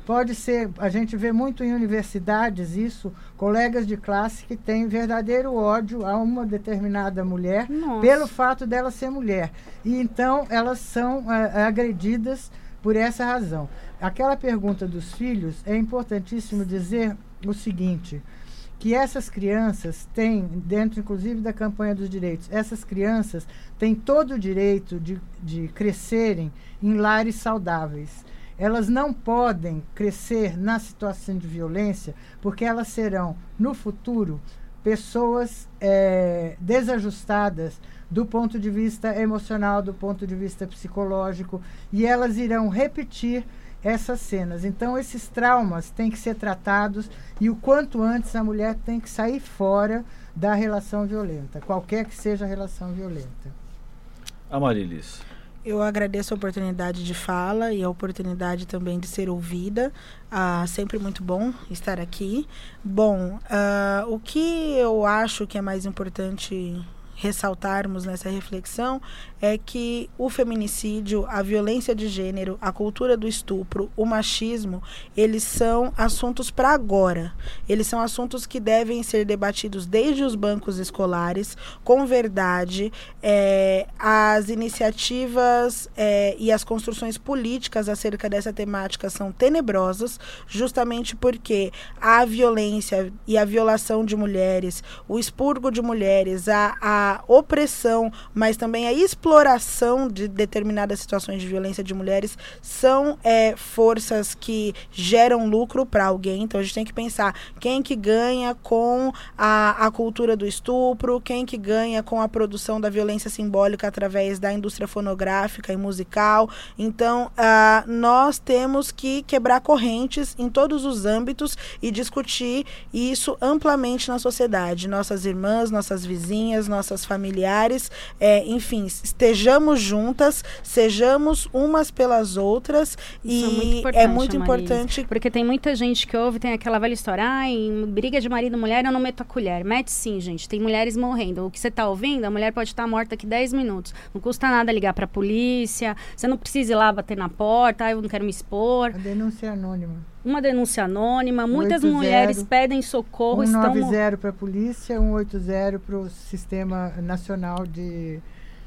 Pode ser, a gente vê muito em universidades isso, colegas de classe que têm verdadeiro ódio a uma determinada mulher Nossa. pelo fato dela ser mulher. E então elas são é, agredidas por essa razão. Aquela pergunta dos filhos, é importantíssimo dizer o seguinte, que essas crianças têm, dentro inclusive da campanha dos direitos, essas crianças têm todo o direito de, de crescerem em lares saudáveis. Elas não podem crescer na situação de violência, porque elas serão, no futuro, pessoas é, desajustadas do ponto de vista emocional, do ponto de vista psicológico, e elas irão repetir essas cenas. Então, esses traumas têm que ser tratados e o quanto antes a mulher tem que sair fora da relação violenta, qualquer que seja a relação violenta. Amarilis. Eu agradeço a oportunidade de fala e a oportunidade também de ser ouvida. Ah, sempre muito bom estar aqui. Bom, ah, o que eu acho que é mais importante ressaltarmos nessa reflexão é que o feminicídio, a violência de gênero, a cultura do estupro, o machismo, eles são assuntos para agora. Eles são assuntos que devem ser debatidos desde os bancos escolares, com verdade. É, as iniciativas é, e as construções políticas acerca dessa temática são tenebrosas, justamente porque a violência e a violação de mulheres, o expurgo de mulheres, a, a opressão, mas também a exploração de determinadas situações de violência de mulheres são é, forças que geram lucro para alguém. Então a gente tem que pensar quem que ganha com a, a cultura do estupro, quem que ganha com a produção da violência simbólica através da indústria fonográfica e musical. Então ah, nós temos que quebrar correntes em todos os âmbitos e discutir isso amplamente na sociedade. Nossas irmãs, nossas vizinhas, nossas familiares, é, enfim, estejamos juntas, sejamos umas pelas outras. Isso e é muito importante. Porque tem muita gente que ouve, tem aquela velha história, ai, briga de marido e mulher, eu não meto a colher. Mete sim, gente, tem mulheres morrendo. O que você está ouvindo, a mulher pode estar morta daqui dez minutos. Não custa nada ligar para a polícia, você não precisa ir lá bater na porta, ah, eu não quero me expor. A denúncia é anônima. Uma denúncia anônima, muitas oito zero, mulheres pedem socorro. cento e noventa para a polícia, cento e oitenta para o Sistema Nacional de,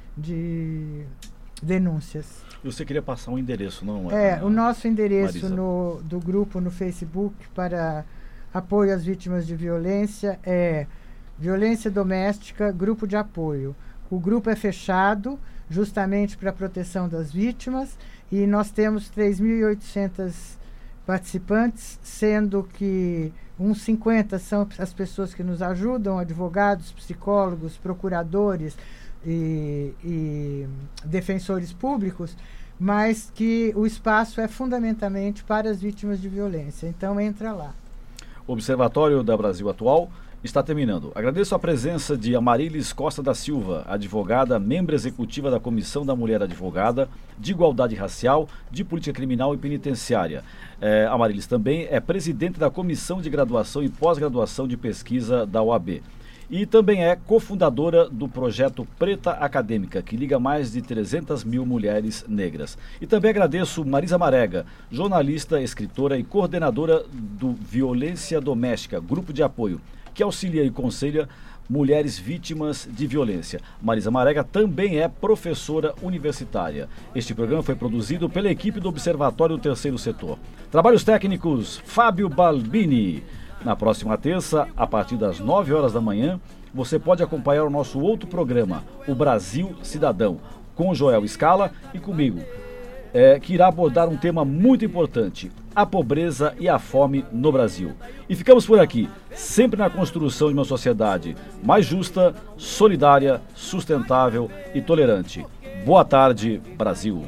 de Denúncias. Você queria passar um endereço, não é? É, o nosso endereço no, do grupo no Facebook para apoio às vítimas de violência é Violência Doméstica, Grupo de Apoio. O grupo é fechado justamente para a proteção das vítimas e nós temos três mil e oitocentos participantes, sendo que uns cinquenta são as pessoas que nos ajudam, advogados, psicólogos, procuradores e, e defensores públicos, mas que o espaço é fundamentalmente para as vítimas de violência. Então, entra lá. O Observatório da Brasil Atual está terminando. Agradeço a presença de Amarilis Costa da Silva, advogada, membro executiva da Comissão da Mulher Advogada, de Igualdade Racial, de Política Criminal e Penitenciária. É, Amarilis também é presidente da Comissão de Graduação e Pós-Graduação de Pesquisa da O A B. E também é cofundadora do projeto Preta Acadêmica, que liga mais de trezentas mil mulheres negras. E também agradeço Marisa Marega, jornalista, escritora e coordenadora do Violência Doméstica, grupo de apoio, que auxilia e aconselha mulheres vítimas de violência. Marisa Marega também é professora universitária. Este programa foi produzido pela equipe do Observatório do Terceiro Setor. Trabalhos técnicos, Fábio Balbini. Na próxima terça, a partir das nove horas da manhã, você pode acompanhar o nosso outro programa, o Brasil Cidadão, com Joel Scala e comigo, é, que irá abordar um tema muito importante, a pobreza e a fome no Brasil. E ficamos por aqui, sempre na construção de uma sociedade mais justa, solidária, sustentável e tolerante. Boa tarde, Brasil.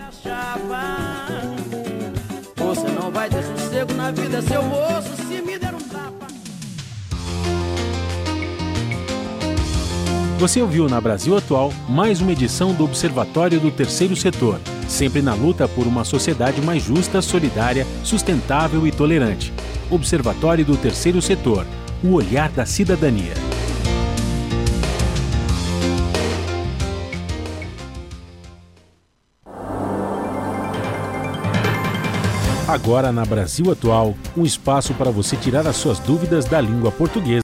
Você não vai ter sossego na vida, seu moço, se me der um tapa. Você ouviu na Brasil Atual mais uma edição do Observatório do Terceiro Setor, sempre na luta por uma sociedade mais justa, solidária, sustentável e tolerante. Observatório do Terceiro Setor, o olhar da cidadania. Agora na Brasil Atual, um espaço para você tirar as suas dúvidas da língua portuguesa.